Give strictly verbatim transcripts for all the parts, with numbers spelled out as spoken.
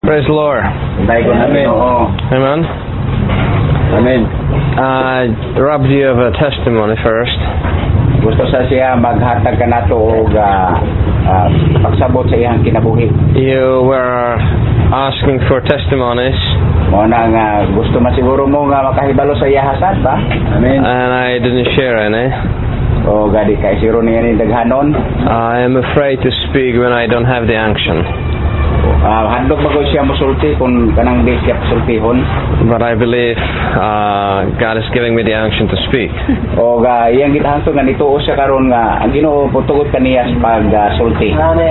Praise the Lord. Amen. Amen. Amen. Uh, Rob, do you have a testimony first? Gusto sa siya maghatag ka nato og uh, uh, pagsabot sa iyang kinabuhi. You were asking for testimonies. Mo na nga gusto man siguro mo nga makahibalo sa iyahasan ba? Amen. And I didn't share any. O gadi kay siro niya ni daghanon. I am afraid to speak when I don't have the unction. Uh, handog bago siya mosulti kung kanang di siya sultihon. But I believe uh, God is giving me the unction to speak. O ga iyang gitahangto nga nituo siya karon nga ang Ginoo putugot kaniya sa pag uh, sulti.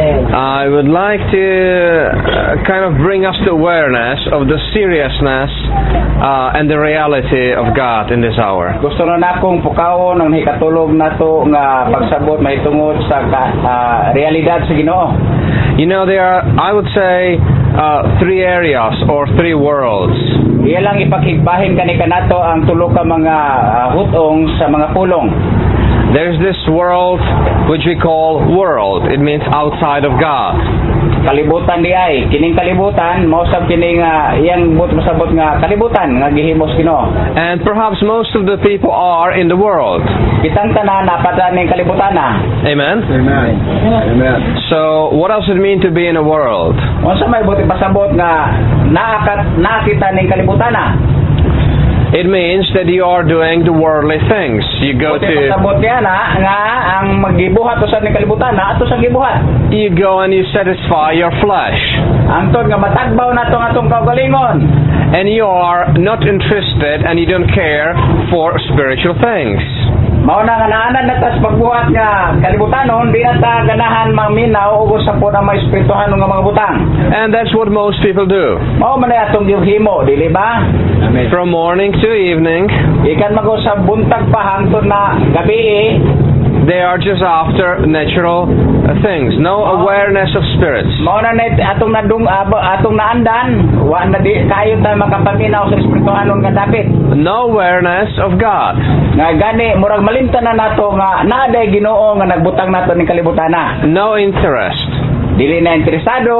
I would like to uh, kind of bring us to awareness of the seriousness uh, and the reality of God in this hour. Gusto na nakong pukawon ang hikatulog nato nga pagsabot mahitungod sa uh, realidad sa Ginoo. You know, there are, I would say, uh, three areas or three worlds. Iya lang ipakigbahin kani kanato ang tulo ka mga uh, hutong sa mga pulong. There's this world which we call world. It means outside of God. Kalibutan di ay kining kalibutan mao sab kining uh, iyang but masabot nga kalibutan nga gihimos Ginoo. And perhaps most of the people are in the world. Kitang tanan napada ning kalibutan na. Amen. Amen. Amen. So, what does it mean to be in a world? Unsa may buti pasabot nga naakat nakita ning kalibutan na? It means that you are doing the worldly things. You go buti to pasabot niya na nga ang maggibuhat usa ning kalibutan na ato sa gibuhat. you go and you satisfy your flesh. Angtod nga matagbaw nato nga atong kaugalingon. And you are not interested and you don't care for spiritual things. Mao na nga naanan na tas pagbuhat nga kalibutanon di na ta ganahan maminaw ug sa po na may espirituhan nga mga butang. And that's what most people do. Mao man ay atong gihimo, dili ba? Amen. From morning to evening, ikan mago sa buntag pa hangtod na gabi, they are just after natural things. No awareness of spirits. Mao na net atong nadung atong naandan, wa na di kayo ta makapaminaw sa espirituhan nga dapit. No awareness of God. Nga gani murag malimtan na nato nga naa day Ginoo nga nagbutang nato ning kalibutana. No interest. Dili na interesado.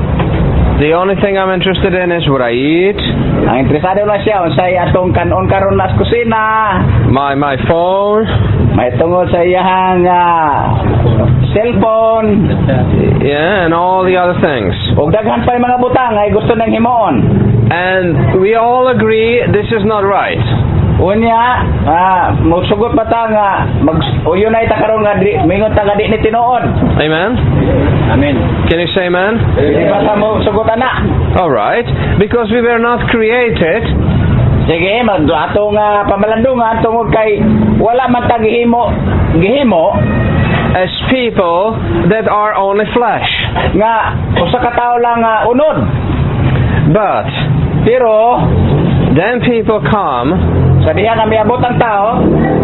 The only thing I'm interested in is what I eat. Ang interesado na siya unsay atong kanon karon nas kusina. My my phone. May tungod sa iyang uh, cellphone. Yeah, and all the other things. Ug daghan pa mga butang ay gusto nang himuon. And we all agree this is not right. Unya, ah, magsugot pa ta nga mag uyon ay ta karon nga di mingon ta nga di ni tinuod. Amen. Amen. Can you say amen? Di ba ta mo sugot ana? All right, because we were not created. Sige, mag ato nga pamalandungan tungod kay wala man ta gihimo gihimo as people that are only flesh. Nga usa ka tawo lang nga unod. But pero then people come sa diha nga miabot ang tao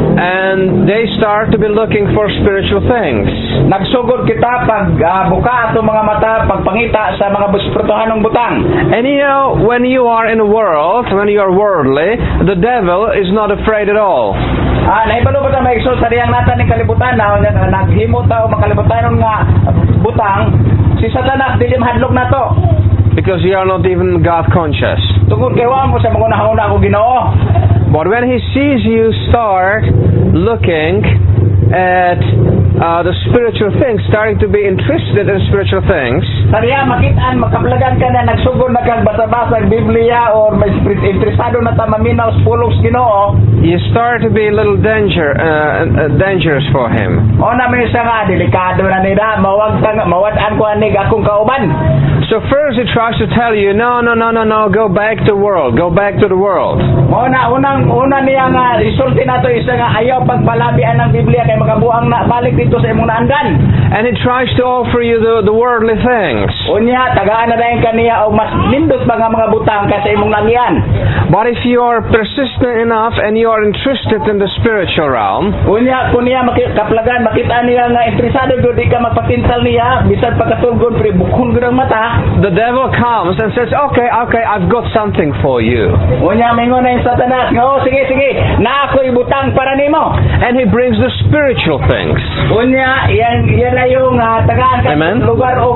and they start to be looking for spiritual things. Nagsugod kita pag uh, buka ato mga mata pagpangita sa mga espirituhanong butang. And you know, when you are in the world, when you are worldly, the devil is not afraid at all. Ah, naibalo ba ta may exos sa diyang nata ni kalibutan na naghimo ta o makalibutan nga butang si Satanas dili mahadlok nato. Because you are not even God conscious. Tungod kay wa mo sa mga nahuna ko Ginoo. But when he sees you start looking at uh, the spiritual things, starting to be interested in spiritual things, sariya makitaan makaplagan ka na nagsugod na kang basa-basa ang Biblia or may interesado na ta maminaw sa pulong Ginoo, you start to be a little danger, uh, uh, dangerous for him. O na minsan nga delikado na nila mawag tang mawad-an ko anig akong kauban. So first he tries to tell you, no, no, no, no, no, go back to the world, go back to the world. Mao na unang una niya nga isulti nato isa nga ayaw pagpalabian ng Biblia kay makabuang na balik dito sa imong naandan. And he tries to offer you the, the worldly things. Unya tagaan na dayon kaniya og mas nindot ba nga mga butang ka sa imong langyan. But if you are persistent enough and you are interested in the spiritual realm, unya kun niya makaplagan makita niya nga interesado gyud di ka magpatintal niya bisan pagkatulgon pre bukhon gyud ang mata. The devil comes and says, okay, okay, I've got something for you. Unya mingon na yung Satanas nga oh sige sige na ako'y butang para nimo. And he brings the spiritual things. Unya yan yan na yung uh, tagaan ka lugar o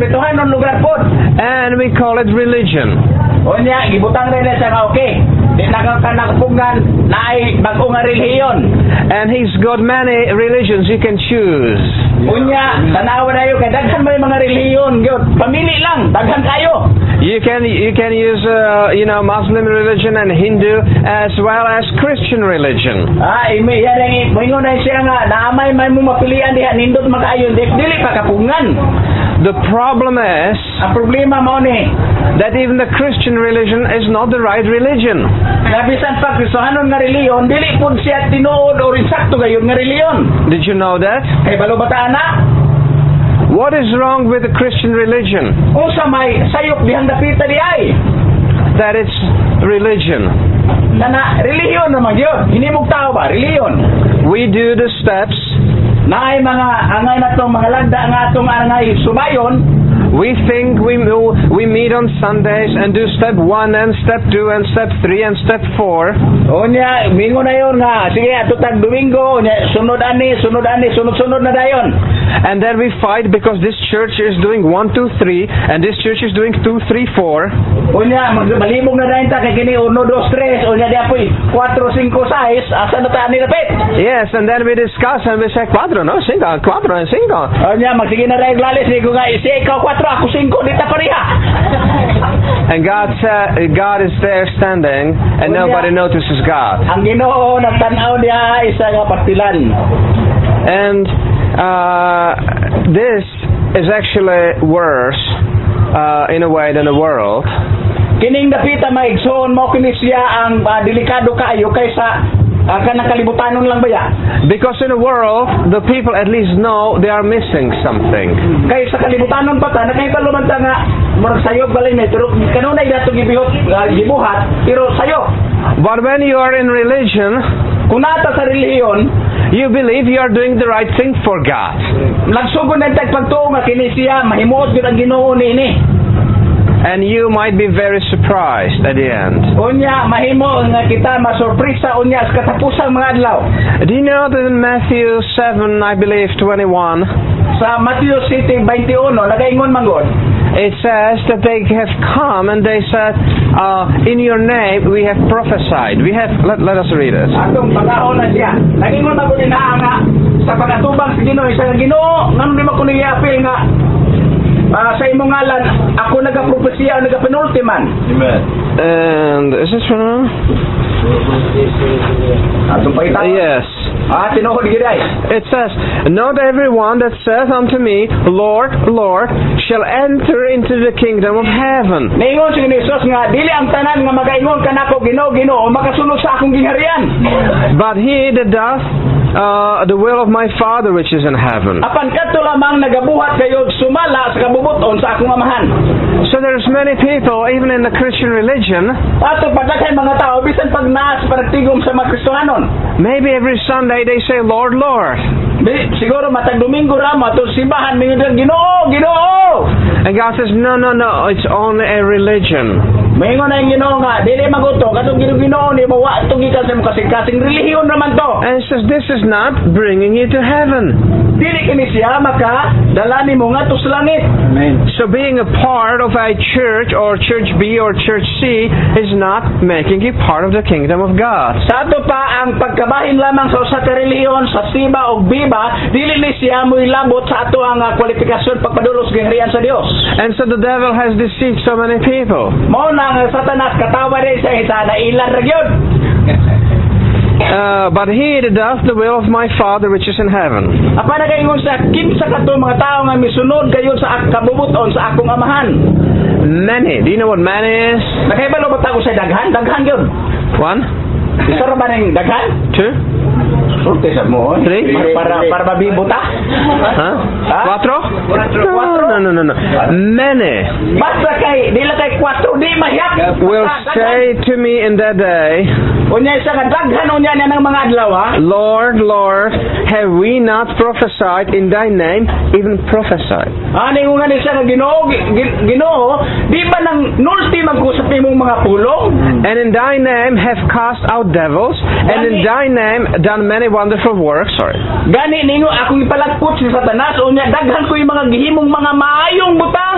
respetuhanon lugar pod. And we call it religion. Unya gibutang rin na siya nga okay. Di nakakanapungan na ay bag-o nga relihiyon. And he's got many religions you can choose. Unya tanawa na yo kay daghan may mga relihiyon gyud. Pamili lang, daghan kayo. You can you can use uh, you know Muslim religion and Hindu as well as Christian religion. Ah, imi yan ang moingon na siya nga naamay may mo mapilian diha nindot magaayon dili pa kapungan. The problem is Ang problema mo ni that even the Christian religion is not the right religion. Nabisan pa Kristohanon nga reliyon, dili pud siya tinuod o insakto gayon nga reliyon. Did you know that? Kay balo bata na. What is wrong with the Christian religion? Usa may sayop dihang dapita di ay. That it's religion. Nana reliyon naman yun. Hinimog tao ba? Reliyon. We do the steps. Naay mga angay na itong mga lagda nga itong angay sumayon. We think we we meet on Sundays and do step one and step two and step three and step four. O niya, mingo na yun nga. Sige, ato tag Domingo. Nya, sunod ani, sunod ani, sunod-sunod na dayon. And then we fight because this church is doing one, two, three, and this church is doing two, three, four. O niya, magbalibog na dayon ta kay kini uno, dos, tres. O niya, di apoy four, five, six. Asa na ta ni lapit? Yes, and then we discuss and we say cuatro, no, cinco, cuatro and cinco. O niya, magsige na dayon lalis. Sige nga, isi ikaw four, ako cinco, di ta pareha. And God uh, God is there standing, and nobody notices God. Ang Ginoo nagtan-aw niya isa nga partilan. And uh, this is actually worse uh, in a way than the world. Kining dapita maigsoon mo kini siya ang uh, delikado kaayo kaysa uh, kanang kalibutanon lang ba ya? Because in the world, the people at least know they are missing something. Kay sa kalibutanon pa ta nakahibalo man ta nga murag sayop balay na pero kanunay dato gibihot uh, gibuhat pero sayop. But when you are in religion, kung nata sa relihiyon, you believe you are doing the right thing for God. Nagsugod na tag pagtuo nga kini siya mahimuot gyud ang Ginoo niini. And you might be very surprised at the end. Unya mahimo nga kita masurpresa unya sa katapusang mga adlaw. Do you know that in Matthew seven, I believe twenty-one, sa Matthew seven twenty-one nagaingon manggod, it says that they have come and they said, uh, in your name we have prophesied. We have. Let, let us read it. Atong pagkaon na siya. Nagingon na po din nga sa pagkatubang sa Ginoo isa nga Ginoo ngano di makuno apil nga uh, sa imong ngalan ako nagapropesya o nagapenultiman. Amen. And is this one? Atong paita. Yes. Ah, tinuod giday. It says, not everyone that saith unto me, Lord, Lord, shall enter into the kingdom of heaven. Naingon si Jesus nga dili ang tanan nga magaingon kanako Ginoo Ginoo makasunod sa akong gingharian. But he that doth uh, the will of my Father which is in heaven. Apan kadto lamang nagabuhat kayo sumala sa kabubuton sa akong amahan. So there's many people, even in the Christian religion, ato padaghay mga tao bisan pag naas panagtigom sa mga Kristohanon. Maybe every Sunday they say, Lord, Lord. Siguro matag Domingo ra mato simbahan mingon Ginoo Ginoo. And God says, no, no, no, it's only a religion. Mingon na Ginoo nga dili maguto katong Ginoo ni mo wa tong gikan sa kasing-kasing relihiyon naman to. And it says this is not bringing you to heaven. Dili kini siya maka dala nimo ngadto sa langit. Amen. So being a part of a church or church B or church C is not making you part of the kingdom of God. Sa ato pa ang pagkabahin lamang sa usa ka relihiyon sa siba o biba dili ni siya mo ilabot sa ato ang uh, kwalifikasyon pagpadulos gingharian sa Dios. And so the devil has deceived so many people. Mao na ang Satanas katawa rin sa isa na ilan ra gyud. Uh, but he that doth the will of my Father which is in heaven. Apa nagaingon sa kinsa kadto mga tao nga misunod kayo sa kabubuton sa akong amahan. Many. Do you know what many is? Nakahibalo ba tago sa daghan? Daghan gyud. One. Isa ra ba ning daghan? Two. Surte sa mo. Three. Para para mabibuta? Huh? Cuatro? Cuatro. No, no, no, no, no. Many. Basta kay dila kay cuatro di mahiyap. will say to me in that day, Unya isa nga daghan unya niya ng mga adlaw ha. Lord, Lord, have we not prophesied in thy name, even prophesied? Ani nga ni siya nga Ginoo, gi- Ginoo, di ba nang nulti magkusap imong mga pulong? And in thy name have cast out devils, and in thy name done many wonderful works. Sorry. Gani ninyo akong ipalagpot si Satanas unya daghan ko yung mga gihimong mga maayong butang.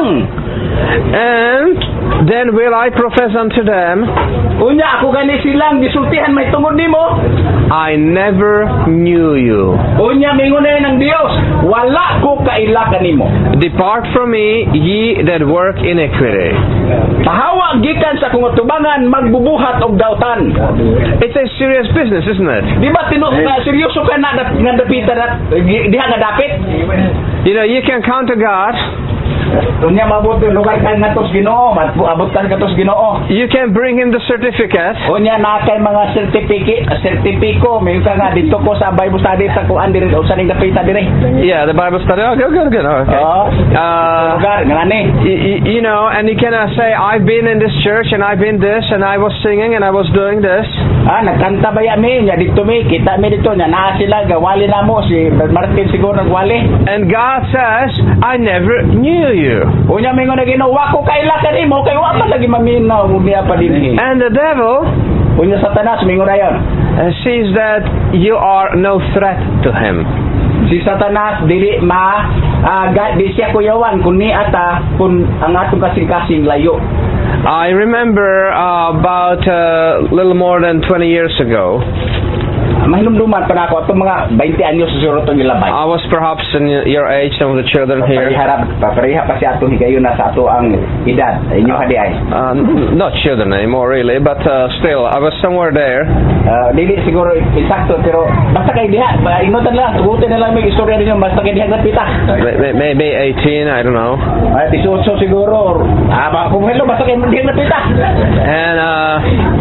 And then will I profess unto them, Unya ako gani silang gisultihan may tungod nimo. I never knew you. Unya mingon na ng Dios, wala ko kaila kanimo. Depart from me, ye that work iniquity. Pahawa gikan sa kung tubangan magbubuhat og dautan. It's a serious business, isn't it? Di ba tinu na seryoso ka na dat- nga dapitan at diha nga dapit? You know, you can count to God. Unya mabot yung lugar ka nga tos Ginoo, abot ka nga tos Ginoo. You can bring him the certificate. Unya na kay mga certificate, certifico, may ka nga dito ko sa Bible study sa kuan diri usa ning dapita dire. Yeah, the Bible study. Oh, good, good, good. Oh, okay. Oh, Uh, lugar ngani. y- y- you know, and you can uh, say, I've been in this church, and I've been this, and I was singing, and I was doing this. Ah, nagkanta ba ya mi nya dito mi, kita mi dito nya naa sila gawali na mo si Brad Martin siguro nagwali. And God says, I never knew you. Unya mingon na Ginoo, wa ko kaila kanimo kay wa man lagi maminaw niya pa dinhi. And the devil Unya Satanas mingon ayon. uh, sees that you are no threat to him. Si Satanas dili ma uh, di siya kuyawan kun ni ata kun ang atong kasing-kasing layo. I remember uh, about a uh, little more than twenty years ago, Mahinumduman pa na ako atong mga twenty anyos siguro itong ilabay. I was perhaps in your age, some of the children here. Papareha, papareha pa si atong higayon na sa ato ang edad. Inyo hadi ay. Uh, not children anymore, really, but uh, still, I was somewhere there. Uh, dili siguro insakto pero basta kay diha, inotan lang, tugutin na lang may istorya ninyo basta kay diha napita. May- may- Maybe eighteen, I don't know. Ay eighteen siguro. Ah, ba kung hello basta kay diha napita. And uh,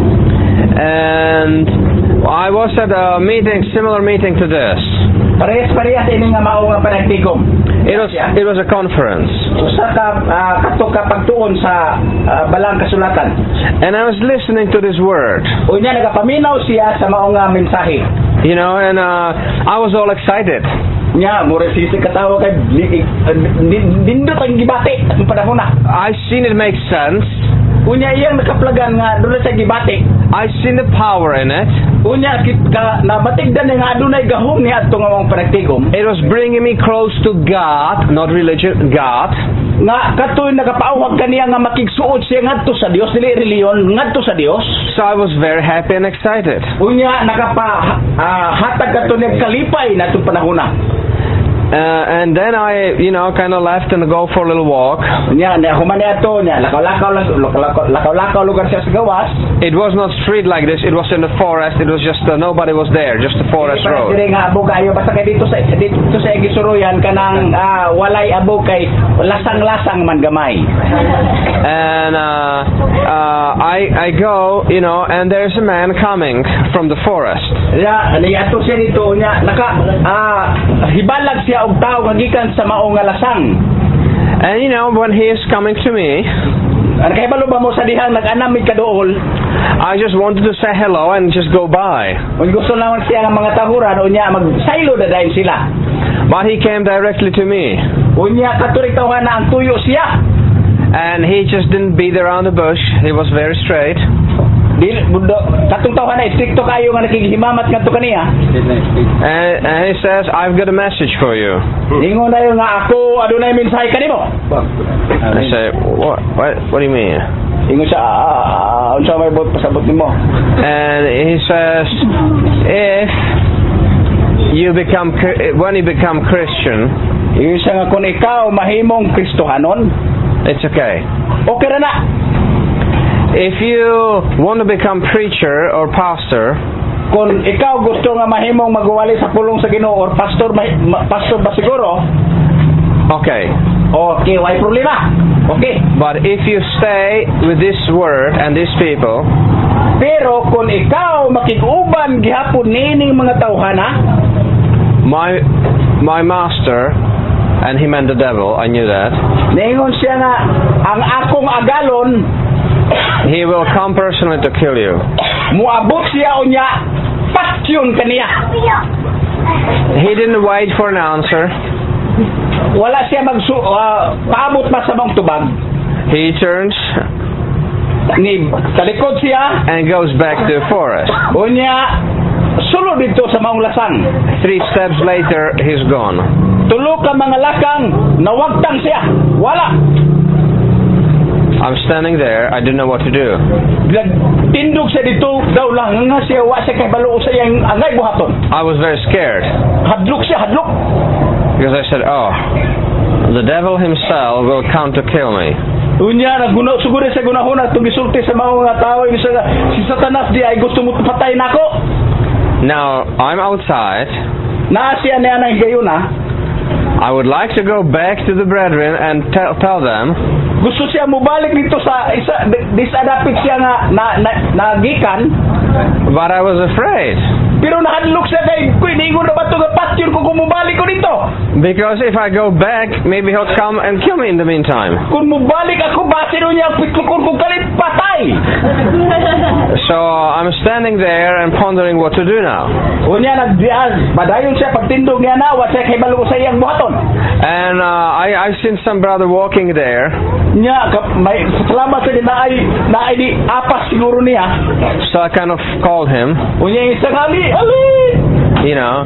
and I was at a meeting, similar meeting to this. Parehas-parehas ini nga mao nga panagtigom. It was it was a conference, Usa ka uh, kato ka pagtuon sa ah, balang kasulatan. and I was listening to this word, Unya nagapaminaw siya sa mao nga mensahe. you know, and uh, I was all excited. Nya mura sisi katawa kay li- uh, din- dindot ang gibati ang panahon na. I seen it make sense. Unya iyang nakaplagan nga doon sa gibati. I seen the power in it. Unya kit ka nabatigdan nga adunay gahom ni adto nga mga panagtigom. It was bringing me close to God, not religion, God. Nga katoy nagapaawag kaniya nga makigsuod siya ngadto sa Dios dili reliyon ngadto sa Dios. So I was very happy and excited. Unya nakapa uh, hatag kato ni kalipay na itong panahon na. Uh, and then I, you know, kind of left and go for a little walk. Nya na human ato nya lakaw-lakaw lakaw- lakaw-lakaw lugar siya sa gawas. It was not street like this. It was in the forest. It was just uh, nobody was there, just the forest Para road. dire nga abog kayo basta kay dito sa dito sa Igisuruyan kanang ah, walay abog kay lasang-lasang man gamay. And uh, uh, I, I go, you know, and there's a man coming from the forest. Ya, ani ato siya dito nya naka ah, hibalag siya og tao nga gikan sa mao nga lasang. And you know, when he is coming to me, Ano kay balo ba mo sa dihang nag-anam mi kaduol? I just wanted to say hello and just go by. Kung gusto naman siya ng mga tahuran unya magsaylo na dayon sila. But he came directly to me. Unya katurik tawa na ang tuyo siya. And he just didn't beat around the bush. He was very straight. Dili budo katong tawa na stricto kayo nga nakigihimamat ngadto kaniya. And, and he says, I've got a message for you. Ingon na yun nga ako adunay mensahe kanimo. I say, what, what, what do you mean? Ingon siya ah, unsa may bot pasabot nimo? And he says, if you become, when you become Christian, Ingon siya nga kung ikaw mahimong Kristohanon, it's okay. okay ra na. If you want to become preacher or pastor, Kung ikaw gusto nga mahimong magwali sa pulong sa Ginoo or pastor ma- ma- pastor ba siguro? okay. Okay, why problema? Okay. But if you stay with this word and these people, Pero kung ikaw makig-uban gihapon nining mga tawhana, my my master, and he meant the devil, I knew that, ningon siya nga ang akong agalon He will come personally to kill you. Muabot siya unya, patyon kaniya. He didn't wait for an answer. Wala siya mag uh, paabot pa sa mong tubag. He turns Ni talikod siya and goes back to the forest. unya sulod dito sa maong lasang. Three steps later, he's gone. Tulo ka mga lakang nawagtang siya. Wala. I'm standing there. I didn't know what to do. Tindog siya dito daw lang nga siya wa siya kay balo sa iyang angay buhaton. I was very scared Hadlok siya, hadlok. because I said, "Oh, the devil himself will come to kill me." Unya naguna siguro sa gunahon at gisulti sa mga tao sa si Satanas di ay gusto mo patay nako. Now I'm outside. Na siya na nang gayuna. I would like to go back to the brethren and tell, tell them, Gusto siya mubalik dito sa isa disadapit siya nga na, na, nagikan. but I was afraid. Pero nahadlok siya kay kuy ningon na ba to nga patyon ko kumubalik ko dito. Because if I go back, maybe he'll come and kill me in the meantime. Kung mubalik ako base ro niya pitlukon ko kalit patay. So I'm standing there and pondering what to do now. Unya nagdiaz padayon siya pagtindog niya na wa siya kay balo sa iyang buhaton. And uh, I, I've seen some brother walking there. Nya ka, may salamat sa na ay na ay di apas siguro niya. So I kind of called him, Unya isa kali ali. you know,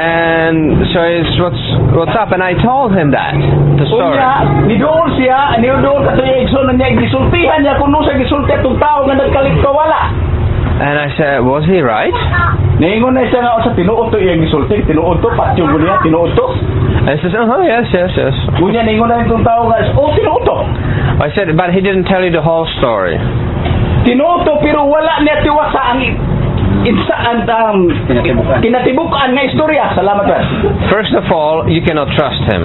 and so it's what's what's up, and I told him that the story. Unya nidoon siya nidoon ka sa igsoon niya gisultihan niya kuno sa gisulti atong tao nga nagkalit ka wala. And I said, was he right? Ningon na siya nga sa tinuod to iyang gisulti tinuod to patyon ko niya tinuod to. And he says, uh-huh, yes, yes, yes. Unya ningon na itong tao nga oh tinuod to. I said, but he didn't tell you the whole story. Tinuod to pero wala niya tiwasa ang It's and um, kinatibukan nga istorya. Salamat ba? First of all, you cannot trust him.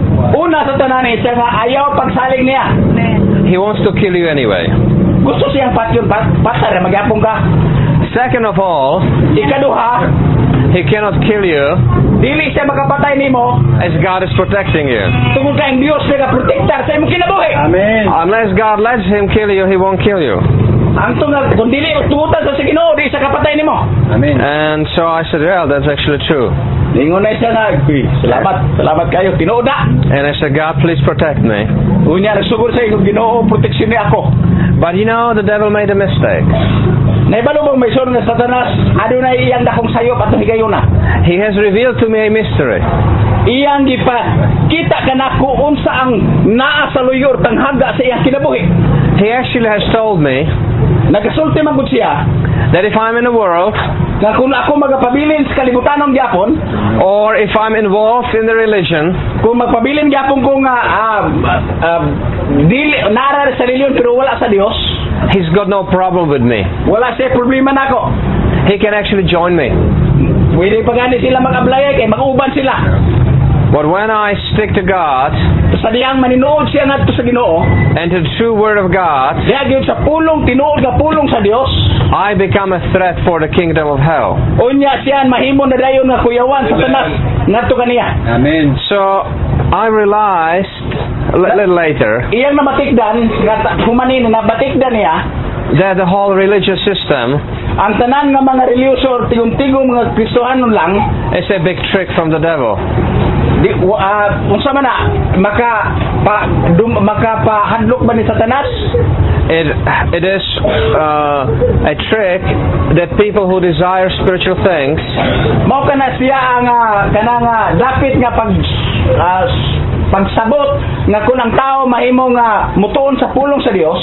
Una sa tanan siya nga ayaw pagsalig niya. He wants to kill you anyway. Gusto siyang patyon pat patar magyapon ka. Second of all, Ikaduha, he cannot kill you dili siya makapatay nimo as God is protecting you. tungod kay ang Dios nga protektar sa imong kinabuhi. Amen. Unless God lets him kill you, he won't kill you. Ang tungod kung dili tugutan sa Ginoo di siya kapatay nimo. Amen. And so I said, well, that's actually true. Ningon na siya nga, "Uy, salamat, salamat kayo tinuod na." And I said, God, please protect me. Unya nagsugod sa imong Ginoo proteksyon ni ako. But you know, the devil made a mistake. Naibalo bang may son nga Satanas adunay iyang dakong sayop at higayuna. He has revealed to me a mystery. Iyang gipa kita kanako unsa ang naa sa luyor tanghaga sa iyang kinabuhi. He actually has told me Nagasulti man gud siya that if I'm in the world, nga kung ako magapabilin sa kalibutanong gyapon, or if I'm involved in the religion, kung magpabilin gyapon ko nga ah, ah, dili nara sa reliyon pero wala sa Dios, he's got no problem with me. wala siya problema nako. He can actually join me. Pwede pa gani sila mag-ablay kay mag-uban sila. But when I stick to God Sa diyang maninuod siya ngadto sa Ginoo, and to the true word of God, diha gyud sa pulong tinuod nga pulong sa Dios, I become a threat for the kingdom of hell. unya siya mahimo na dayon nga kuyawan sa tanas ngadto kaniya. Amen. So I realized a little later Iyang nabatikdan nga ta- humanin na batikdan niya that the whole religious system ang tanan nga mga reliyoso tigong-tigong mga Kristohanon lang is a big trick from the devil. di uh, unsa man na maka pa dum, maka pa hadlok ba ni Satanas? It it is uh, a trick that people who desire spiritual things Mao kana siya ang uh, kana nga dapit nga pag uh, pagsabot nga kun ang tao mahimo nga mutuon sa pulong sa Dios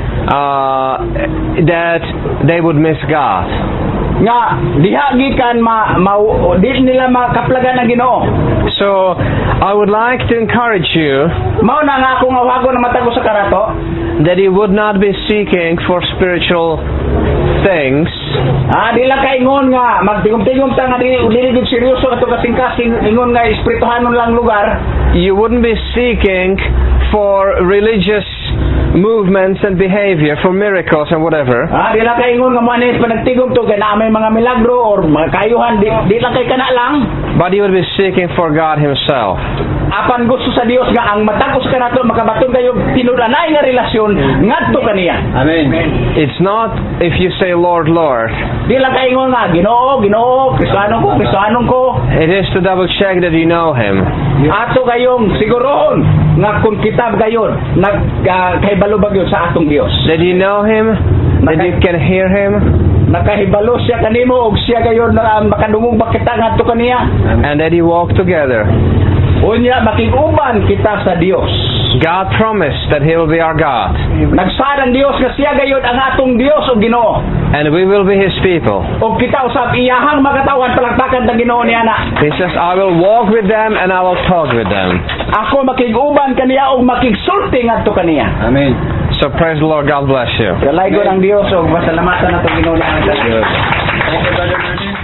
uh, that they would miss God. nga diha gikan ma, ma di nila makaplagan ang Ginoo. So I would like to encourage you Mao na nga akong awagon na matago sa karato that you would not be seeking for spiritual things ah di lang kaingon nga magtigom-tigom ta nga dili dili gud seryoso ato kasing-kasing ingon nga espirituhanon lang lugar. you wouldn't be seeking for religious movements and behavior, for miracles and whatever. Ah, di lang kaingon nga mo anis pa nagtigom to kay naa may mga milagro or mga kayuhan di, di lang kay kana lang. But you would be seeking for God Himself. apan gusto sa Dios nga ang matagos ka nato makabaton kayo tinulanay nga relasyon ngadto kaniya. Amen. It's not if you say, Lord, Lord. Di lang kaingon nga Ginoo, Ginoo, Kristiyano ko, Kristiyano ko. It is to double check that you know Him. Ato kayong siguroon nga kung kitab gayon nag uh, kahibalo ba gyud sa atong Dios. That you know Him, that you can hear Him, Nakahibalo siya kanimo og siya gayon na makadungog ba kita ngadto kaniya. and that you walk together. Unya makiguban kita sa Dios. God promised that He will be our God, Nagsaad ang Dios nga siya gayon ang atong Dios og Ginoo. and we will be His people. Og kita usab iyahang makatawan palakpakan ng Ginoo niya na. He says, I will walk with them and I will talk with them. Ako makiguban kaniya og makigsulti ngadto kaniya. Amen. So praise the Lord. God bless you. Kalay ko ng Dios og masalamatan nato Ginoo niya. Thank you, Brother Bernie.